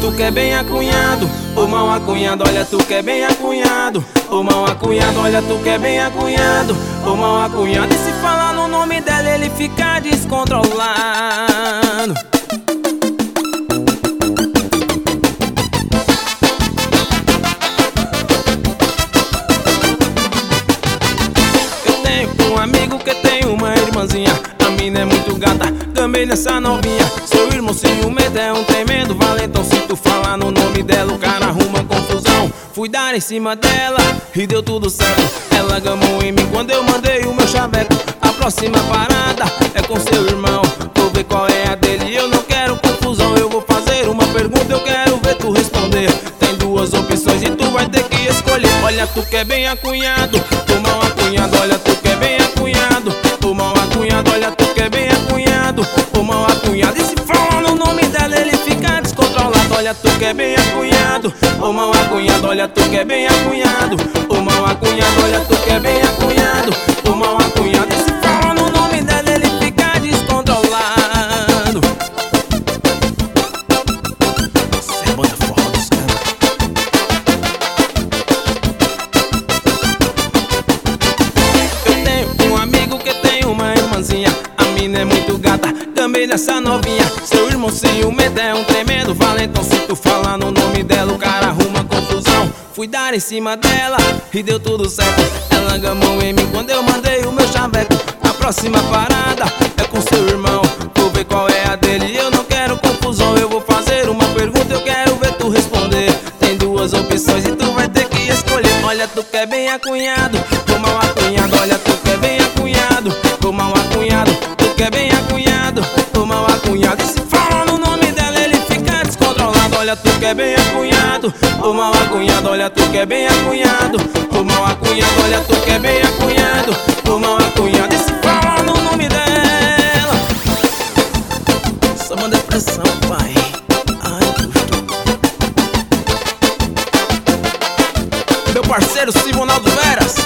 tu que é bem acunhado. Ô mal acunhado, olha tu que é bem acunhado. Ô mal acunhado, olha tu que é bem acunhado. Ô mal acunhado, e se falar no nome dela ele fica descontrolado. Eu tenho um amigo que tem uma irmãzinha. A mina é muito gata, também nessa novinha. Seu irmão ciumento é um tremendo valentão. Se tu falar no nome dela o cara arruma confusão. Fui dar em cima dela e deu tudo certo. Ela gamou em mim quando eu mandei o meu chaveco. A próxima parada é com seu irmão. Vou ver qual é a dele, eu não quero confusão. Eu vou fazer uma pergunta, eu quero ver tu responder. Tem duas opções e tu vai ter que escolher. Olha tu que é bem acunhado. O mal acunhado, olha tu que é bem acunhado. O mal acunhado, olha tu que é bem acunhado. O mal acunhado, e se falar no nome dela ele fica descontrolado. Olha tu que é bem acunhado. O mal acunhado, olha tu que é bem acunhado. O mal acunhado, olha tu que é bem acunhado. O mal acunhado, e se falar no nome dela ele fica descontrolado. Essa é banda forró dos caras. Eu tenho um amigo que tem uma irmãzinha. A mina é muito gata, também nessa novinha. Seu irmão ciumento é um tremendo valentão. Se tu falar no nome dela o cara arruma confusão. Fui dar em cima dela e deu tudo certo. Ela gamou em mim quando eu mandei o meu chaveco. A próxima parada é com seu irmão. Vou ver qual é a dele, eu não quero confusão. Eu vou fazer uma pergunta, eu quero ver tu responder. Tem duas opções e tu vai ter que escolher. Olha tu que é bem acunhado. O mal acunhado, olha tu que é bem acunhado. O mal acunhado, tu que é bem acunhado. O mal acunhado, e se falar no nome dela ele fica descontrolado. Olha tu que é bem acunhado. O mal acunhado, olha tu que é bem acunhado. O mal acunhado, olha tu que é bem acunhado. O mal acunhado, e se falar no nome dela. Essa banda é pressão, pai. Ai, meu parceiro Simonaldo Veras.